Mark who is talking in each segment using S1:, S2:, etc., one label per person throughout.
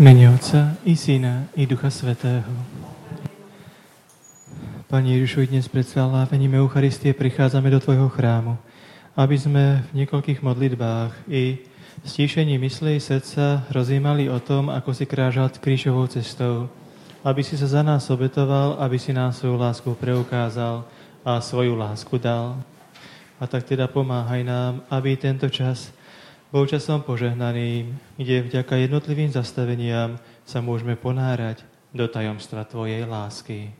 S1: Mene Otca i Syna i Ducha Svätého. Pane Ježišu, dnes pred slávením Eucharistie prichádzame do Tvojho chrámu, aby sme v niekoľkých modlitbách i stíšení mysle i srdca rozjímali o tom, ako si krážal krížovou cestou, aby si sa za nás obetoval, aby si nám svoju lásku preukázal a svoju lásku dal. A tak teda pomáhaj nám, aby tento čas bol časom požehnaným, kde vďaka jednotlivým zastaveniam sa môžeme ponárať do tajomstva Tvojej lásky.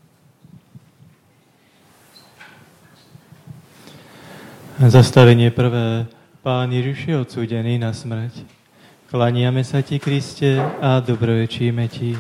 S1: Zastavenie prvé. Pán Ježiš je odsúdený na smrť. Klaniame sa Ti, Kriste, a dobrorečíme Ti.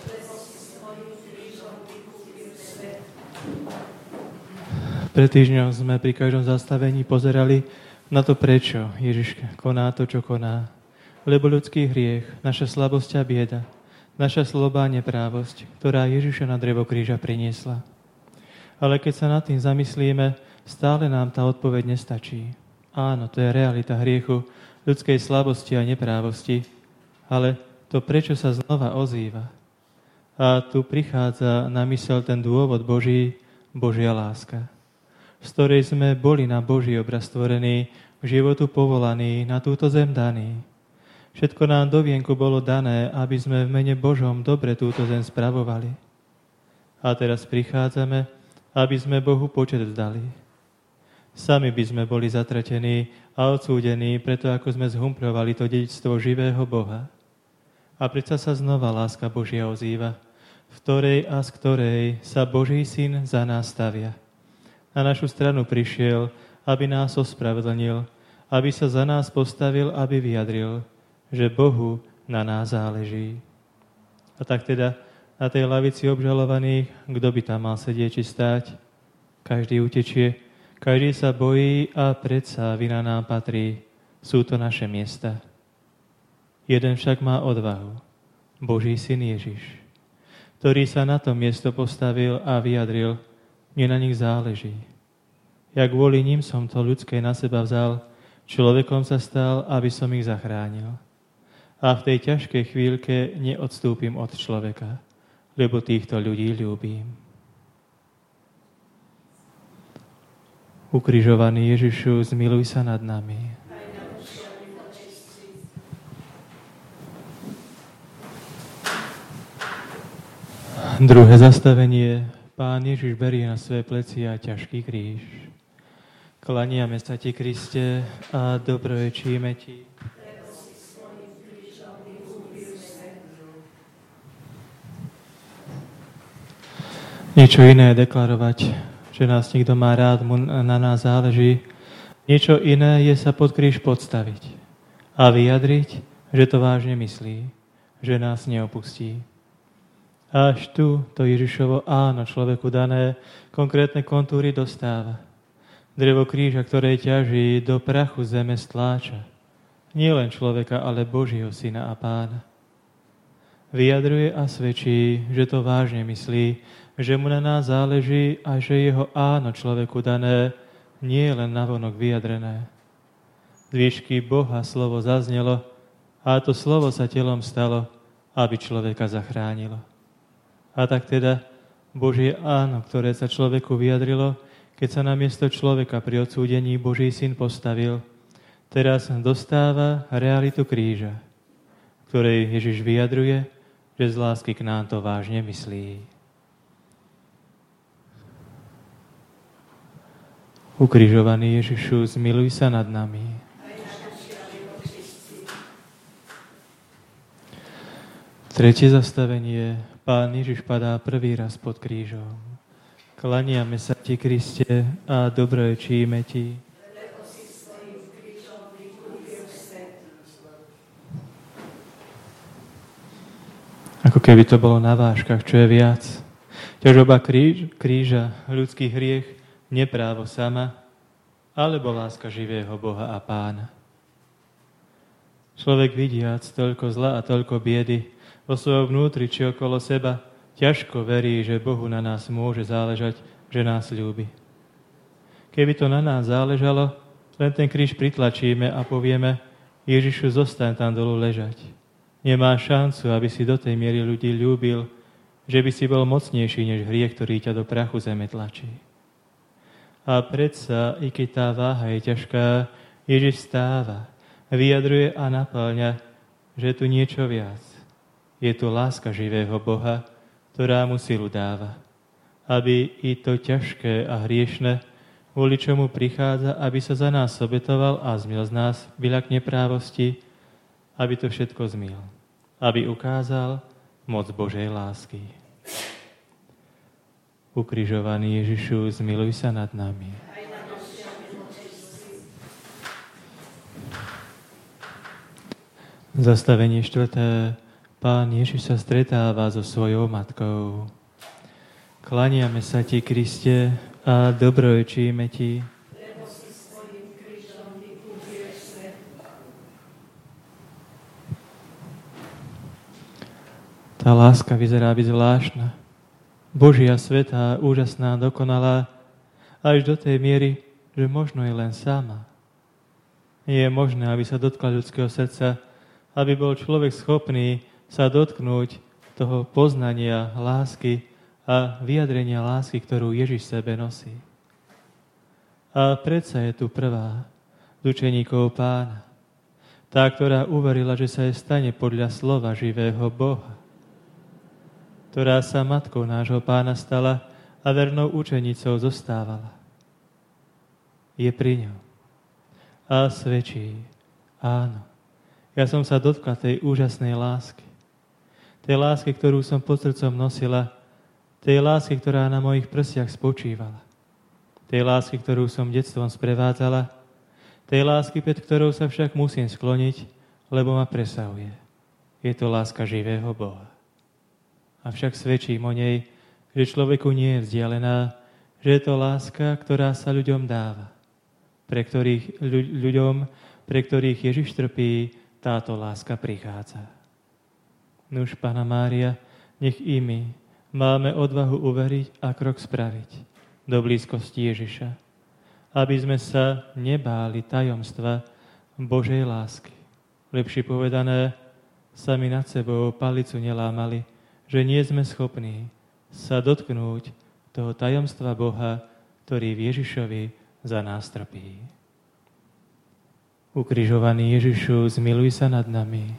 S1: Pred týždňom sme pri každom zastavení pozerali na to, prečo Ježiš koná to, čo koná. Lebo ľudský hriech, naša slabosť a bieda, naša slobá a neprávosť, ktorá Ježiša na drevo kríža priniesla. Ale keď sa nad tým zamyslíme, stále nám tá odpoveď nestačí. Áno, to je realita hriechu, ľudskej slabosti a neprávosti, ale to prečo sa znova ozýva. A tu prichádza na myseľ ten dôvod Boží, Božia láska, z ktorej sme boli na Boží obraz stvorení, v životu povolaní, na túto zem daní. Všetko nám do vienku bolo dané, aby sme v mene Božom dobre túto zem spravovali. A teraz prichádzame, aby sme Bohu počet vzdali. Sami by sme boli zatratení a odsúdení, preto ako sme zhumpľovali to dedičstvo živého Boha. A predsa sa znova láska Božia ozýva, v ktorej a z ktorej sa Boží Syn za nás stavia. Na našu stranu prišiel, aby nás ospravedlnil, aby sa za nás postavil, aby vyjadril, že Bohu na nás záleží. A tak teda na tej lavici obžalovaných, kto by tam mal sedieť či stáť? Každý utečie, každý sa bojí a predsa vina nám patrí. Sú to naše miesta. Jeden však má odvahu, Boží Syn Ježiš, ktorý sa na to miesto postavil a vyjadril, mne na nich záleží. Ja kvôli ním som to ľudské na seba vzal, človekom sa stal, aby som ich zachránil. A v tej ťažkej chvíľke neodstúpim od človeka, lebo týchto ľudí ľúbim. Ukrižovaný Ježišu, zmiluj sa nad nami. Druhé zastavenie. Pán Ježiš berie na svoje plecia ťažký kríž. Klaniame sa Ti, Kriste, a dobrorečíme Ti. Niečo iné je deklarovať, že nás niekto má rád, mu na nás záleží. Niečo iné je sa pod kríž podstaviť a vyjadriť, že to vážne myslí, že nás neopustí. Až tu to Ježišovo áno človeku dané konkrétne kontúry dostáva. Drevo kríža, ktoré ťaží, do prachu zeme stláča. Nie len človeka, ale Božieho Syna a Pána. Vyjadruje a svedčí, že to vážne myslí, že mu na nás záleží a že jeho áno človeku dané nie je len navonok vyjadrené. Z výšky Boha slovo zaznelo a to slovo sa telom stalo, aby človeka zachránilo. A tak teda Božie áno, ktoré sa človeku vyjadrilo, keď sa namiesto človeka pri odsúdení Boží Syn postavil, teraz dostáva realitu kríža, ktorej Ježiš vyjadruje, že z lásky k nám to vážne myslí. Ukrižovaný Ježišu, zmiluj sa nad nami. Tretie zastavenie. Pán Ježiš padá prvý raz pod krížom. Klaniame sa Ti, Kriste, a dobrorečíme Ti. Ako keby to bolo na vážkach, čo je viac. Ťažoba kríža, ľudský hriech, neprávo sama, alebo láska živého Boha a Pána. Človek vidiac toľko zla a toľko biedy vo svojom vnútri či okolo seba, ťažko verí, že Bohu na nás môže záležať, že nás ľúbi. Keby to na nás záležalo, len ten kríž pritlačíme a povieme, Ježišu, zostaň tam dolu ležať. Nemá šancu, aby si do tej miery ľudí ľúbil, že by si bol mocnejší než hriech, ktorý ťa do prachu zeme tlačí. A predsa, i keď tá váha je ťažká, Ježiš stáva, vyjadruje a napĺňa, že je tu niečo viac. Je tu láska živého Boha, ktorá mu silu dáva, aby i to ťažké a hriešne, kvôli čomu prichádza, aby sa za nás obetoval a zmil z nás byľak neprávosti, aby to všetko zmil, aby ukázal moc Božej lásky. Ukrižovaný Ježišu, zmiluj sa nad nami. Zastavenie 4. Pán Ježiš sa stretáva so svojou matkou. Klaniame sa ti, Kriste, a dobrorečíme ti.
S2: Lebo si svojím krížom vykúpuješ svet.
S1: Tá láska vyzerá byť zvláštna. Božia, svätá, úžasná, dokonalá, až do tej miery, že možno je len sama. Nie je možné, aby sa dotkla ľudského srdca, aby bol človek schopný sa dotknúť toho poznania lásky a vyjadrenia lásky, ktorú Ježiš sebe nosí. A predsa je tu prvá z učeníkov Pána, tá, ktorá uverila, že sa jej stane podľa slova živého Boha, ktorá sa matkou nášho Pána stala a vernou učenicou zostávala. Je pri ňom a svedčí, áno, ja som sa dotkla tej úžasnej lásky. Tej lásky, ktorú som pod srdcom nosila, tej lásky, ktorá na mojich prsiach spočívala. Tej lásky, ktorú som detstvom sprevádzala, tej lásky, pred ktorou sa však musím skloniť, lebo ma presahuje. Je to láska živého Boha. Avšak svedčím o nej, že človeku nie je vzdialená, že je to láska, ktorá sa ľuďom dáva. Ľuďom, pre ktorých Ježiš trpí, táto láska prichádza. Nuž, Panna Mária, nech i my máme odvahu uveriť a krok spraviť do blízkosti Ježiša, aby sme sa nebáli tajomstva Božej lásky. Lepšie povedané, sami nad sebou palicu nelámali, že nie sme schopní sa dotknúť toho tajomstva Boha, ktorý v Ježišovi za nás trpí. Ukrižovaný Ježišu, zmiluj sa nad nami.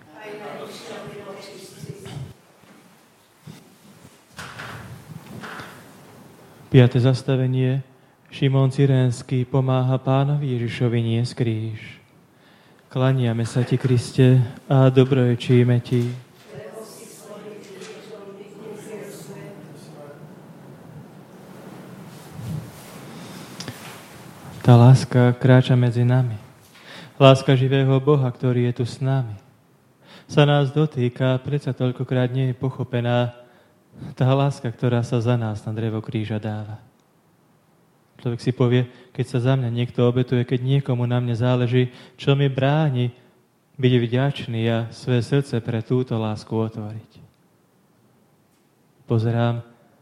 S1: 5. zastavenie. Šimon Cyrénsky pomáha Pánovi Ježišovi niesť kríž. Klaniame sa ti, Kriste, a dobrorečíme ti. Tá láska kráča medzi nami. Láska živého Boha, ktorý je tu s nami, sa nás dotýka, predsa toľkokrát nie je pochopená tá láska, ktorá sa za nás na drevo kríža dáva. Človek si povie, keď sa za mňa niekto obetuje, keď niekomu na mne záleží, čo mi bráni byť vďačný a svoje srdce pre túto lásku otvoriť. Pozerám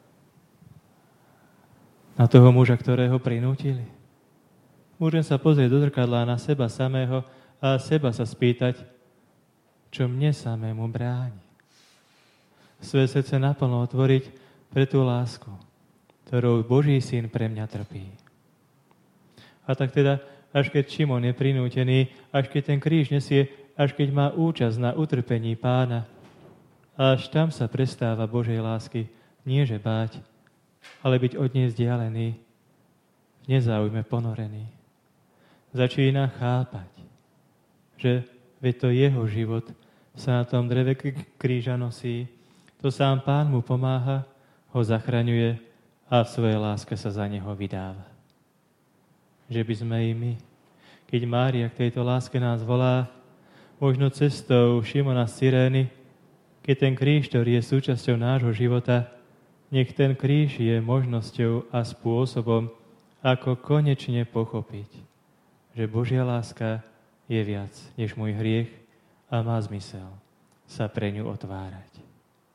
S1: na toho muža, ktorého prinútili. Môžem sa pozrieť do zrkadla na seba samého a seba sa spýtať, čo mne samému bráni. Svoje srdce naplno otvoriť pre tú lásku, ktorou Boží syn pre mňa trpí. A tak teda, až keď Šimon je prinútený, až keď ten kríž nesie, až keď má účasť na utrpení Pána, až tam sa prestáva Božej lásky, nie že báť, ale byť od nej vzdialený, v nezáujme ponorený. Začína chápať, že veď to jeho život sa na tom dreve kríža nosí, to sám Pán mu pomáha, ho zachraňuje a v svojej láske sa za neho vydáva. Že by sme i my, keď Mária k tejto láske nás volá, možno cestou Šimona z Cyrény, keď ten kríž, ktorý je súčasťou nášho života, nech ten kríž je možnosťou a spôsobom, ako konečne pochopiť, že Božia láska je viac než môj hriech a má zmysel sa pre ňu otvárať.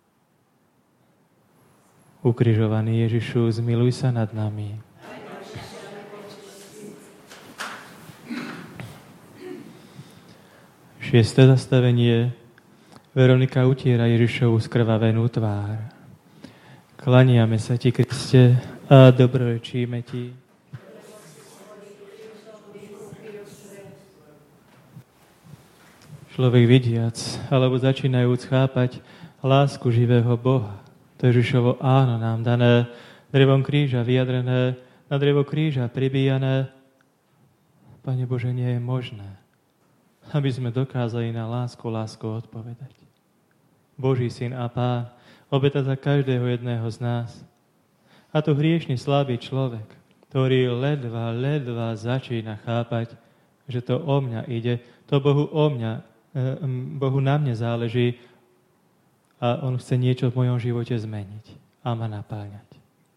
S1: Ukrižovaný Ježišu, zmiluj sa nad nami. Šiesté zastavenie. Veronika utiera Ježišovu skrvavenú tvár. Klaniame sa ti, Kriste, a dobrorečíme ti. Človek vidiac, alebo začínajúc chápať lásku živého Boha, to Ježišovo áno nám dané, drevom kríža vyjadrené, na drevo kríža pribíjané, Pane Bože, nie je možné, aby sme dokázali na lásku odpovedať. Boží syn a Pán, obeta za každého jedného z nás. A to hriešný, slabý človek, ktorý ledva začína chápať, že to o mňa ide, to Bohu na mne záleží a on chce niečo v mojom živote zmeniť a ma napáňať.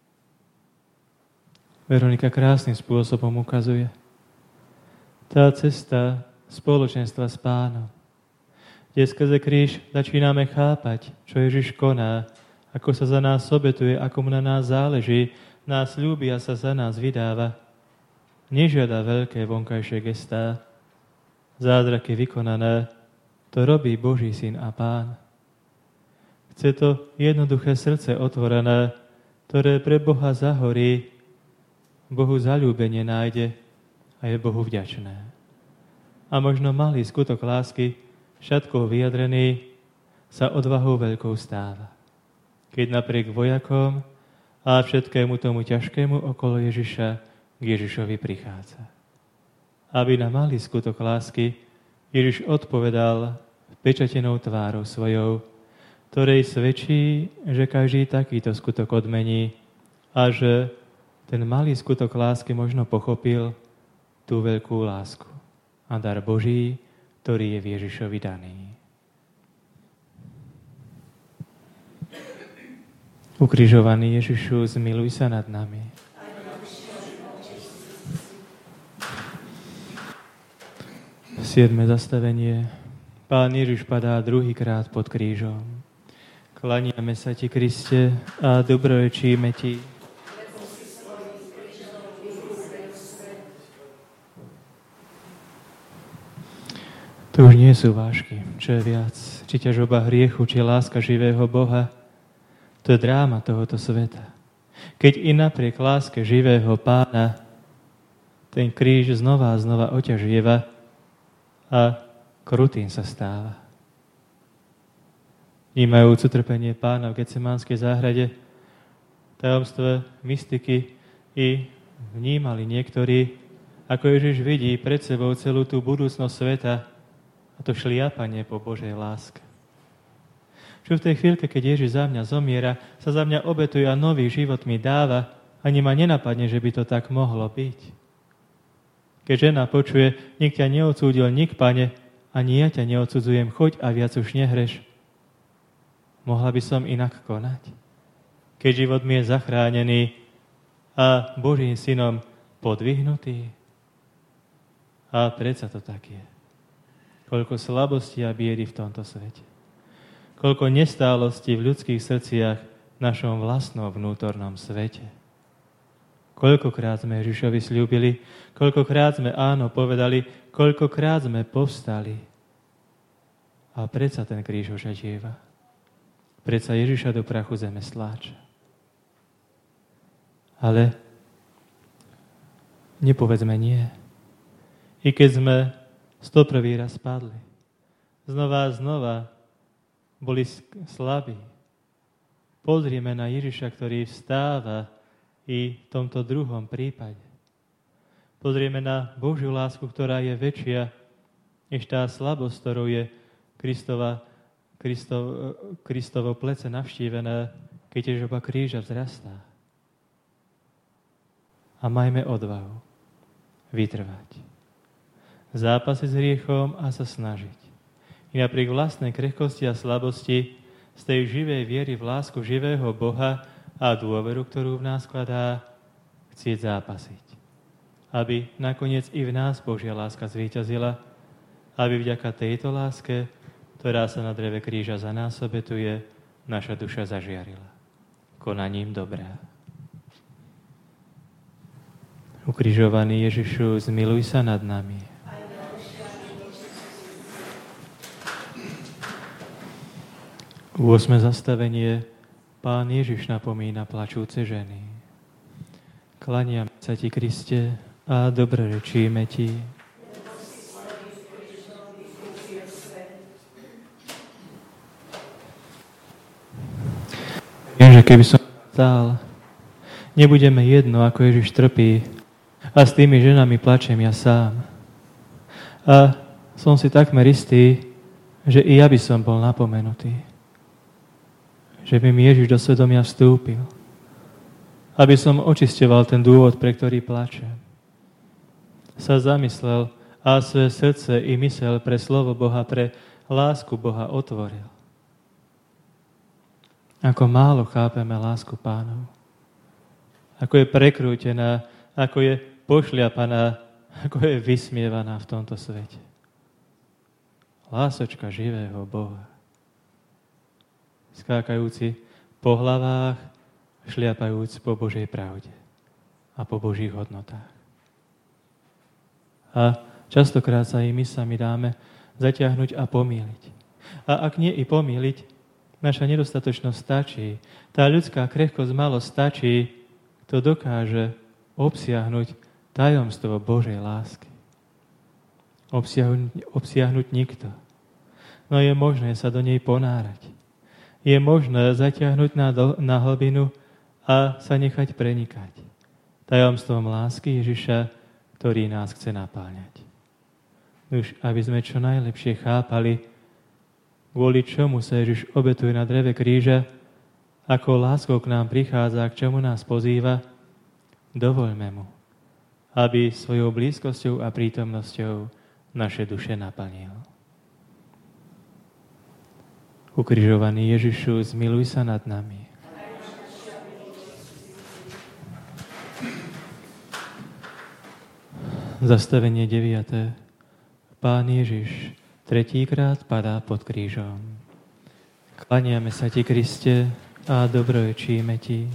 S1: Veronika krásnym spôsobom ukazuje. Tá cesta spoločenstva s Pánom, kde skrze kríž začíname chápať, čo Ježiš koná, ako sa za nás obetuje, ako mu na nás záleží, nás ľúbi a sa za nás vydáva. Nežiada veľké vonkajšie gestá, zázraky vykonané, to robí Boží syn a Pán. Chce to jednoduché srdce otvorené, ktoré pre Boha zahorí, Bohu zaľúbenie nájde a je Bohu vďačné. A možno malý skutok lásky, šatkou vyjadrený, sa odvahou veľkou stáva. Keď napriek vojakom a všetkému tomu ťažkému okolo Ježiša k Ježišovi prichádza. Aby na malý skutok lásky Ježiš odpovedal pečatenou tvárou svojou, ktorej svedčí, že každý takýto skutok odmení a že ten malý skutok lásky možno pochopil tú veľkú lásku a dar Boží, ktorý je v Ježišovi daný. Ukrižovaný Ježišu, zmiluj sa nad nami. Siedme zastavenie. Pán Ježiš padá druhýkrát pod krížom. Klaniame sa ti, Kriste, a dobrorečíme ti. To už nie sú vážky, čo je viac, či ťažoba hriechu, či láska živého Boha. To je dráma tohoto sveta. Keď i napriek láske živého Pána ten kríž znova a znova oťažieva a krutým sa stáva. Vnímajúc utrpenie Pána v Getsemanskej záhrade, v tajomstve mystiky i vnímali niektorí, ako Ježiš vidí pred sebou celú tú budúcnosť sveta, a to šliapanie po Božej láske. Čo v tej chvíľke, keď Ježiš za mňa zomiera, sa za mňa obetuje a nový život mi dáva, ani ma nenapadne, že by to tak mohlo byť. Keď žena počuje, nik ťa neodsúdil, nik, Pane, ani ja ťa neodsudzujem, choď a viac už nehreš. Mohla by som inak konať? Keď život mi je zachránený a Božím synom podvihnutý? A predsa to tak je. Koľko slabosti a biedy v tomto svete. Koľko nestálosti v ľudských srdciach v našom vlastnom vnútornom svete. Koľkokrát sme Ježišovi sľúbili, koľkokrát sme áno povedali, koľkokrát sme povstali. A predsa ten kríž ožadieva. Predsa Ježiša do prachu zeme stláča. Ale nepovedzme nie. I keď sme 101. raz padli. Znova a znova boli slabí. Pozrieme na Ježiša, ktorý vstáva i v tomto druhom prípade. Pozrieme na Božiu lásku, ktorá je väčšia než tá slabosť, ktorou je Kristovo plece navštívené, keď ťažoba kríža vzrastá. A majme odvahu vytrvať. Zápasiť s hriechom a sa snažiť. I napriek vlastnej krehkosti a slabosti z tej živej viery v lásku živého Boha a dôveru, ktorú v nás skladá, chcieť zápasiť. Aby nakoniec i v nás Božia láska zvíťazila, aby vďaka tejto láske, ktorá sa na dreve kríža za nás obetuje, naša duša zažiarila. Konaním dobrá. Ukrižovaný Ježišu, zmiluj sa nad nami. 8. zastavenie. Pán Ježiš napomína plačúce ženy. Klaniam sa ti, Kriste, a dobrorečíme ti. Viem, že keby som stál, nebudeme jedno, ako Ježiš trpí, a s tými ženami plačem ja sám. A som si takmer istý, že i ja by som bol napomenutý. Že by mi Ježiš do svedomia vstúpil. Aby som očisťoval ten dôvod, pre ktorý plačem. Sa zamyslel a svoje srdce i mysel pre slovo Boha, pre lásku Boha otvoril. Ako málo chápeme lásku Pánov. Ako je prekrútená, ako je pošliapaná, ako je vysmievaná v tomto svete. Lásočka živého Boha. Skákajúci po hlavách, šliapajúc po Božej pravde a po Božích hodnotách. A častokrát sa i my sami dáme zatiahnuť a pomýliť. A ak nie i pomýliť, naša nedostatočnosť stačí. Tá ľudská krehkosť malo stačí, kto dokáže obsiahnuť tajomstvo Božej lásky. Obsiahnuť nikto. No je možné sa do nej ponárať. Je možné zatiahnuť na hlbinu a sa nechať prenikať tajomstvom lásky Ježiša, ktorý nás chce napáľať. Už aby sme čo najlepšie chápali, kvôli čomu sa Ježiš obetuje na dreve kríža, ako láskou k nám prichádza, k čomu nás pozýva, dovoľme mu, aby svojou blízkosťou a prítomnosťou naše duše naplnil. Ukrižovaný Ježišu, zmiluj sa nad nami. Zastavenie 9. Pán Ježiš tretíkrát padá pod krížom. Klaniame sa ti, Kriste, a dobrorečíme ti.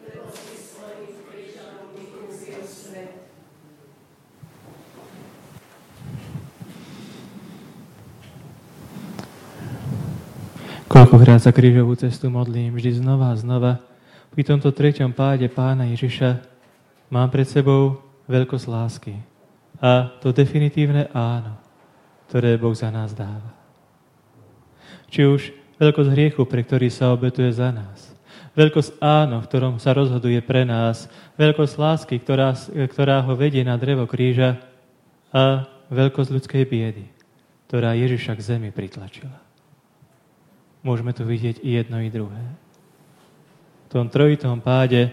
S1: Koľkokrát sa krížovú cestu modlím, vždy znova a znova. Pri tomto treťom páde Pána Ježiša mám pred sebou veľkosť lásky. A to definitívne áno, ktoré Boh za nás dáva. Či už veľkosť hriechu, pre ktorý sa obetuje za nás. Veľkosť áno, v ktorom sa rozhoduje pre nás. Veľkosť lásky, ktorá ho vedie na drevo kríža. A veľkosť ľudskej biedy, ktorá Ježiša k zemi pritlačila. Môžeme tu vidieť i jedno, i druhé. V tom trojitom páde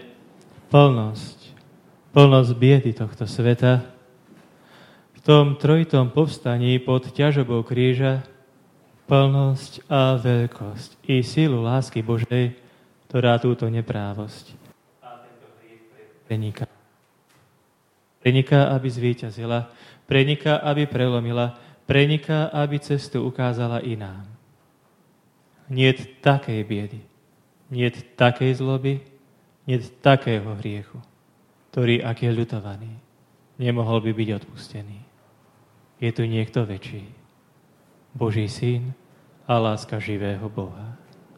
S1: plnosť biedy tohto sveta. V tom trojitom povstaní pod ťažobou kríža plnosť a veľkosť i sílu lásky Božej, ktorá túto neprávosť a tento hriech preniká. Preniká, aby zvíťazila, preniká, aby prelomila, preniká, aby cestu ukázala i nám. Niet takej biedy, niet takej zloby, niet takého hriechu, ktorý, ak je ľutovaný, nemohol by byť odpustený. Je tu niekto väčší, Boží syn a láska živého Boha.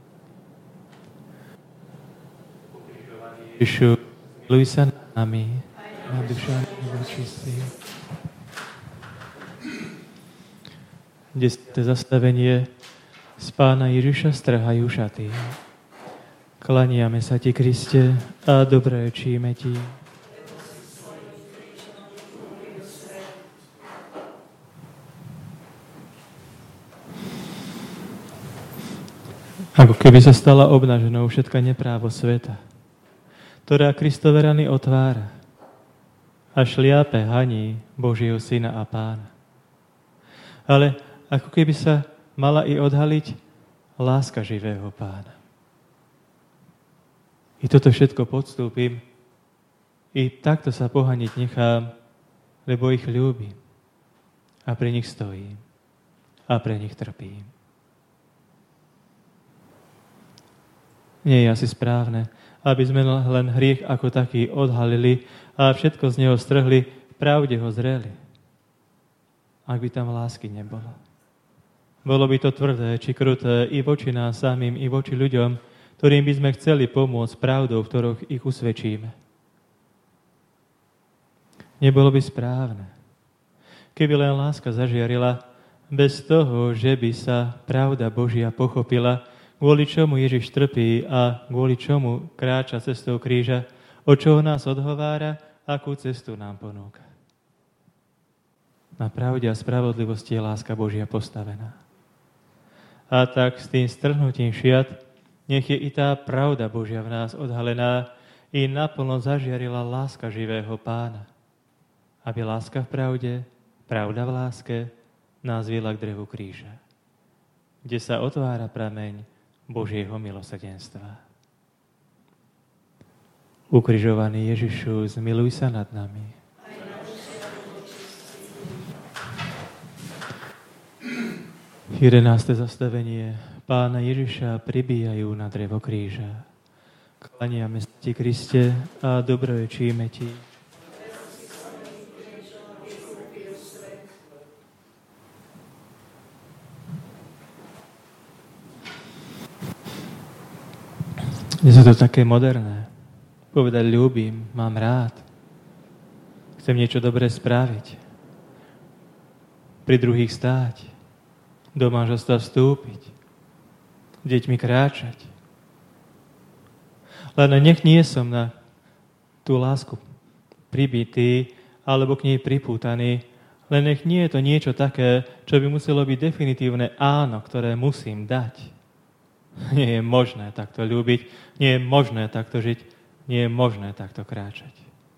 S1: Ježišu, miluj sa nad nami a dušami očistí. 10. zastavenie. Z Pána Ježiša strhajú šaty. Klaniame sa ti, Kriste, a dobrorečíme ti. Ako keby sa stala obnaženou všetka neprávo sveta, ktorá Kristove rany otvára a šliape haní Božieho Syna a Pána. Ale ako keby sa mala i odhaliť láska živého Pána. I toto všetko podstúpim, i takto sa pohaniť nechám, lebo ich ľúbim a pre nich stojím a pre nich trpím. Nie je asi správne, aby sme len hriech ako taký odhalili a všetko z neho strhli, v pravde ho zreli. Ak by tam lásky nebolo. Bolo by to tvrdé či kruté i voči nás samým, i voči ľuďom, ktorým by sme chceli pomôcť pravdou, v ktorých ich usvedčíme. Nebolo by správne, keby len láska zažiarila, bez toho, že by sa pravda Božia pochopila, kvôli čomu Ježiš trpí a kvôli čomu kráča cestou kríža, od čoho nás odhovára, akú cestu nám ponúka. Na pravde a spravodlivosti je láska Božia postavená. A tak s tým strhnutím šiat, nech je i tá pravda Božia v nás odhalená i naplno zažiarila láska živého Pána. Aby láska v pravde, pravda v láske, nás viedla k drevu kríža, kde sa otvára prameň Božieho milosrdenstva. Ukrižovaný Ježišu, zmiluj sa nad nami. 11. zastavenie. Pána Ježiša pribíjajú na drevo kríža. Klaniame sa ti, Kriste, a dobrorečíme ti. Dnes je to také moderné. Povedať ľúbim, mám rád. Chcem niečo dobré spraviť. Pri druhých stáť. Do manželstva vstúpiť. S deťmi kráčať. Len nech nie som na tú lásku pribitý alebo k nej pripútaný. Len nech nie je to niečo také, čo by muselo byť definitívne áno, ktoré musím dať. Nie je možné takto ľúbiť, nie je možné takto žiť, nie je možné takto kráčať.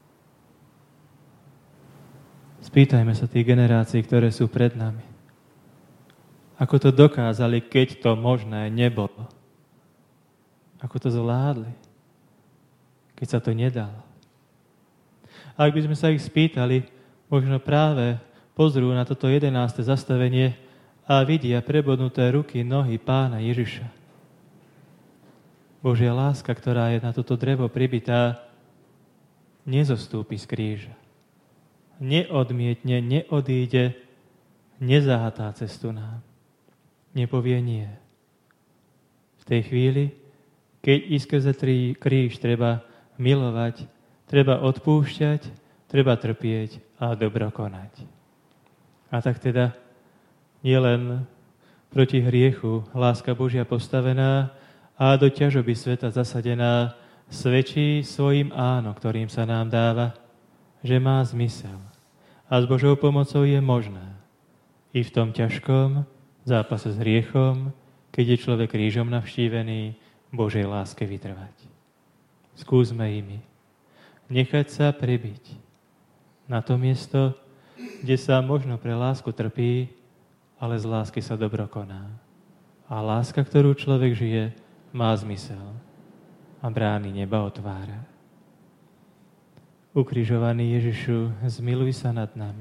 S1: Spýtajme sa tých generácií, ktoré sú pred nami. Ako to dokázali, keď to možné nebolo? Ako to zvládli, keď sa to nedalo? A ak by sme sa ich spýtali, možno práve pozrú na toto 11. zastavenie a vidia prebodnuté ruky, nohy Pána Ježiša. Božia láska, ktorá je na toto drevo pribitá, nezostúpi z kríža. Neodmietne, neodíde, nezahatá cestu nám. Nepovie nie. V tej chvíli, keď i skrze kríž treba milovať, treba odpúšťať, treba trpieť a dobro konať. A tak teda nielen proti hriechu láska Božia postavená, a do ťažoby sveta zasadená svedčí svojim áno, ktorým sa nám dáva, že má zmysel. A s Božou pomocou je možné i v tom ťažkom zápase s hriechom, keď je človek krížom navštívený, Božej láske vytrvať. Skúsme i my nechať sa prebiť na to miesto, kde sa možno pre lásku trpí, ale z lásky sa dobro koná. A láska, ktorú človek žije, má zmysel a brány neba otvára. Ukrižovaný Ježišu, zmiluj sa nad nami.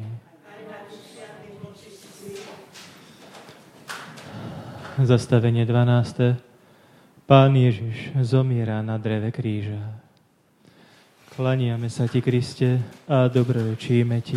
S1: Zastavenie 12. Pán Ježiš zomiera na dreve kríža. Klaniame sa ti, Kriste, a dobrorečíme ti.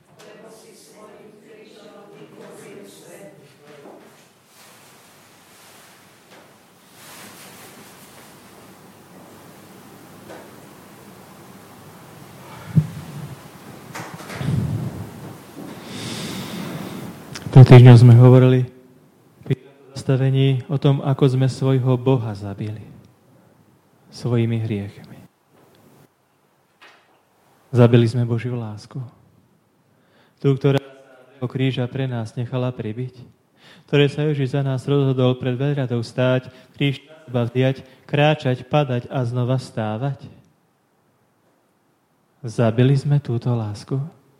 S1: Pred týždňom sme hovorili pri zastavení o tom, ako sme svojho Boha zabili svojimi hriechmi. Zabili sme Božiu lásku. Tú, ktorá sa kríža pre nás nechala pribiť, ktoré sa Ježiš za nás rozhodol pred veľradou stáť, kríž na seba vziať, kráčať, padať a znova stávať. Zabili sme túto lásku?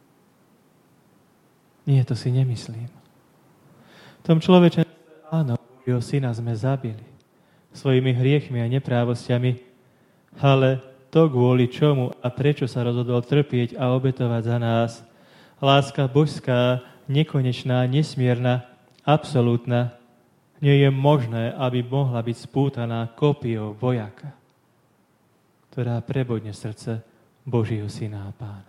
S1: Nie, to si nemyslím. V tom človečenstve, áno, Božieho syna sme zabili svojimi hriechmi a neprávosťami, ale to kvôli čomu a prečo sa rozhodol trpieť a obetovať za nás. Láska božská, nekonečná, nesmierna, absolútna, nie je možné, aby mohla byť spútaná kópiou vojaka, ktorá prebodne srdce Božieho syna a Pána.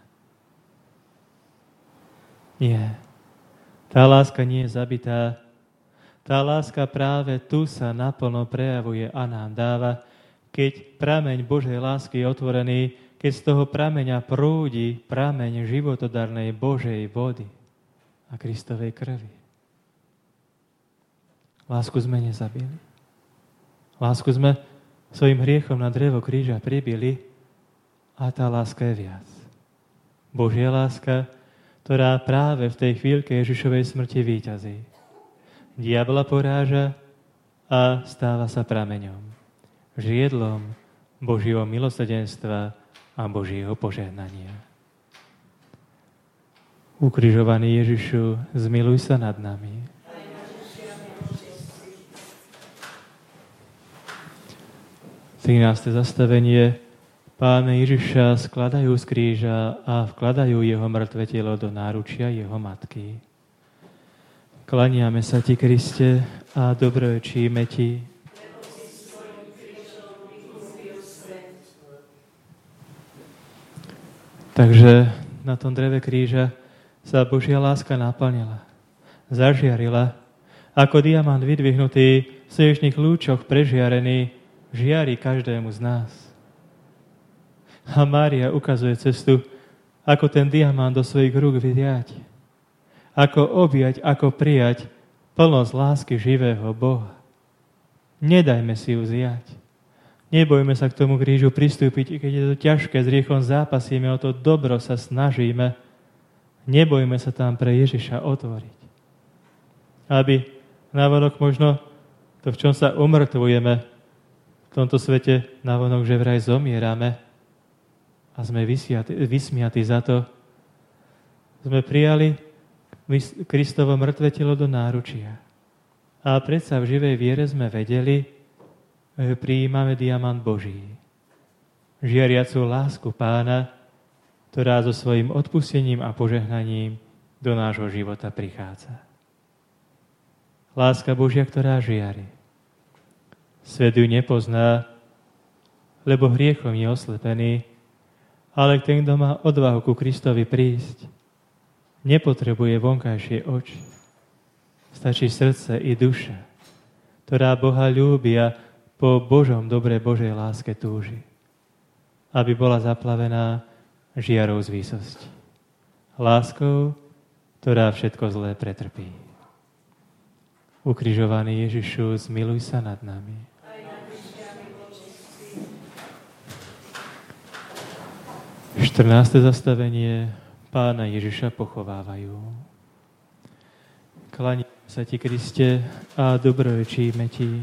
S1: Nie. Tá láska nie je zabitá. Tá láska práve tu sa naplno prejavuje a nám dáva, keď prameň Božej lásky je otvorený, keď z toho prameňa prúdi prameň životodarnej Božej vody a Kristovej krvi. Lásku sme nezabili. Lásku sme svojim hriechom na drevo kríža pribili a tá láska je viac. Božia láska, ktorá práve v tej chvíľke Ježišovej smrti víťazí. Diabla poráža a stáva sa prameňom, žiedlom Božieho milosrdenstva a Božieho požehnania. Ukrižovaný Ježišu, zmiluj sa nad nami. 13. zastavenie. Pána Ježiša skladajú z kríža a vkladajú jeho mŕtve telo do náručia jeho matky. Klaniame sa ti, Kriste, a dobrorečíme ti. Takže na tom dreve kríža sa Božia láska naplnila, zažiarila, ako diamant vydvihnutý v slnečných lúčoch prežiarený, žiari každému z nás. A Mária ukazuje cestu, ako ten diamant do svojich rúk vydiať, ako objať, ako prijať plnosť lásky živého Boha. Nedajme si ju zjať. Nebojme sa k tomu krížu pristúpiť, i keď je to ťažké, s hriechom zápasíme, o to dobro sa snažíme. Nebojme sa tam pre Ježiša otvoriť. Aby navonok možno to, v čom sa umrtvujeme, v tomto svete navonok, že vraj zomierame a sme vysmiatí za to, sme prijali Kristovo mŕtve telo do náručia. A predsa v živej viere sme vedeli, prijímame diamant Boží, žiariacu lásku Pána, ktorá so svojím odpustením a požehnaním do nášho života prichádza. Láska Božia, ktorá žiari. Svet ju nepozná, lebo hriechom je oslepený, ale ten, kto má odvahu ku Kristovi prísť, nepotrebuje vonkajšie oči. Stačí srdce i duša, ktorá Boha ľúbi a po Božom dobre Božej láske túži, aby bola zaplavená žiarou z výsosti. Láskou, ktorá všetko zlé pretrpí. Ukrižovaný Ježišu, zmiluj sa nad nami. 14. zastavenie. Pána Ježiša pochovávajú. Klaniame sa ti, Kriste, a dobrorečíme ti.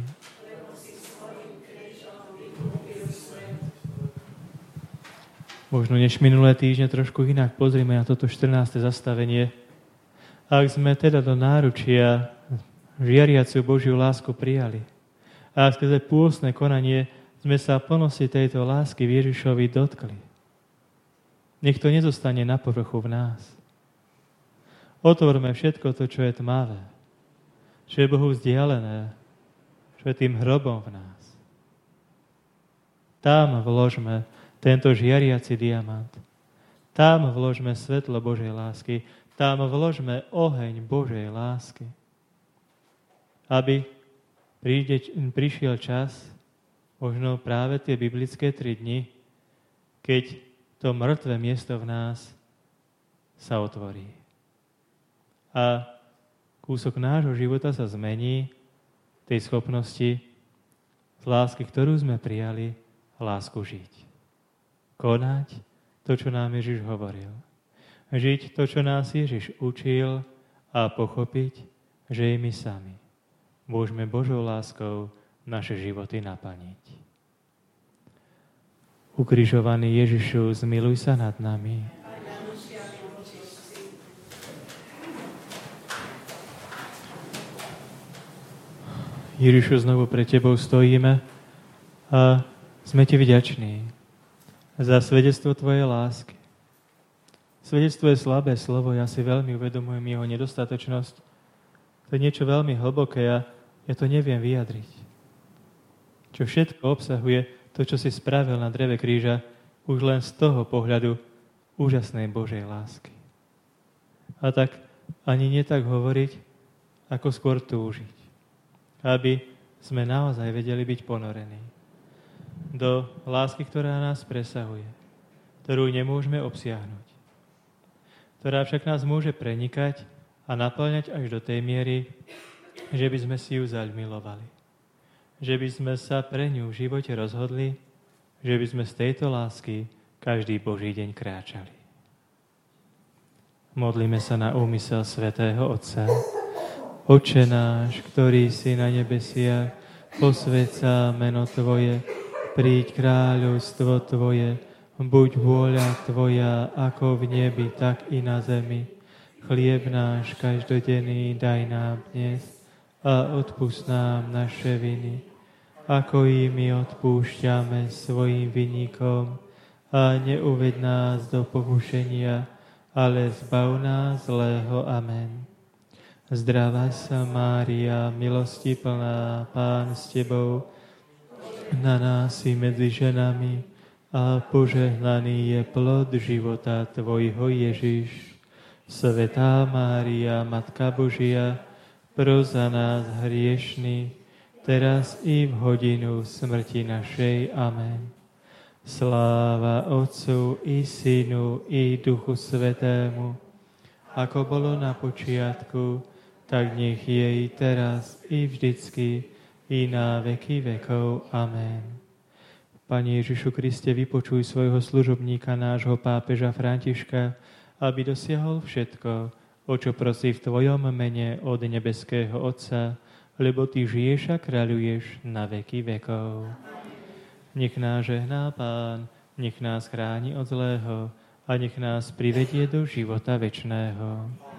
S1: Možno než minulé týždne trošku inak pozrime na toto 14. zastavenie. Ak sme teda do náručia žiariacu Božiu lásku prijali a ak skrze pôstne konanie sme sa plnosti tejto lásky v Ježišovi dotkli, nech to nezostane na povrchu v nás. Otvorme všetko to, čo je tmavé, čo je Bohu vzdialené, čo je tým hrobom v nás. Tam vložme tento žiariaci diamant. Tam vložme svetlo Božej lásky. Tam vložme oheň Božej lásky. Aby prišiel čas, možno práve tie biblické 3 dni, keď to mŕtve miesto v nás sa otvorí. A kúsok nášho života sa zmení tej schopnosti z lásky, ktorú sme prijali, lásku žiť. Konať to, čo nám Ježiš hovoril. Žiť to, čo nás Ježiš učil a pochopiť, že i my sami môžeme Božou láskou naše životy naplniť. Ukrižovaný Ježišu, zmiluj sa nad nami. Ježišu, znovu pre Tebou stojíme a sme Ti vďační za svedectvo Tvojej lásky. Svedectvo je slabé slovo, ja si veľmi uvedomujem jeho nedostatočnosť. To je niečo veľmi hlboké a ja to neviem vyjadriť. Čo všetko obsahuje to, čo si spravil na dreve kríža, už len z toho pohľadu úžasnej Božej lásky. A tak ani nie tak hovoriť, ako skôr túžiť. aby sme naozaj vedeli byť ponorení do lásky, ktorá nás presahuje, ktorú nemôžeme obsiahnuť, ktorá však nás môže prenikať a naplňať až do tej miery, že by sme si ju zaľmilovali. Že by sme sa pre ňu v živote rozhodli, že by sme z tejto lásky každý Boží deň kráčali. Modlíme sa na úmysel svätého Otca. Otče náš, ktorý si na nebesiach, posväť sa meno Tvoje, príď kráľovstvo Tvoje, buď vôľa Tvoja, ako v nebi, tak i na zemi. Chlieb náš každodenný daj nám dnes a odpusť nám naše viny, ako i my odpúšťame svojim vinníkom, a neuveď nás do pokušenia, ale zbav nás zlého. Amen. Zdravá sa, Mária, milosti plná, Pán s Tebou, na nás si medzi ženami a požehnaný je plod života Tvojho, Ježiš. Svätá Mária, Matka Božia, pros za nás hriešnych, teraz i v hodinu smrti našej. Amen. Sláva Otcu i Synu i Duchu Svätému, ako bolo na počiatku, tak nech je i teraz, i vždycky, i na veky vekov. Amen. Pane Ježišu Kriste, vypočuj svojho služobníka, nášho pápeža Františka, aby dosiahol všetko, o čo prosí v Tvojom mene od nebeského Otca, lebo Ty žiješ a kráľuješ na veky vekov. Nech nás žehná Pán, nech nás chráni od zlého a nech nás privedie do života večného.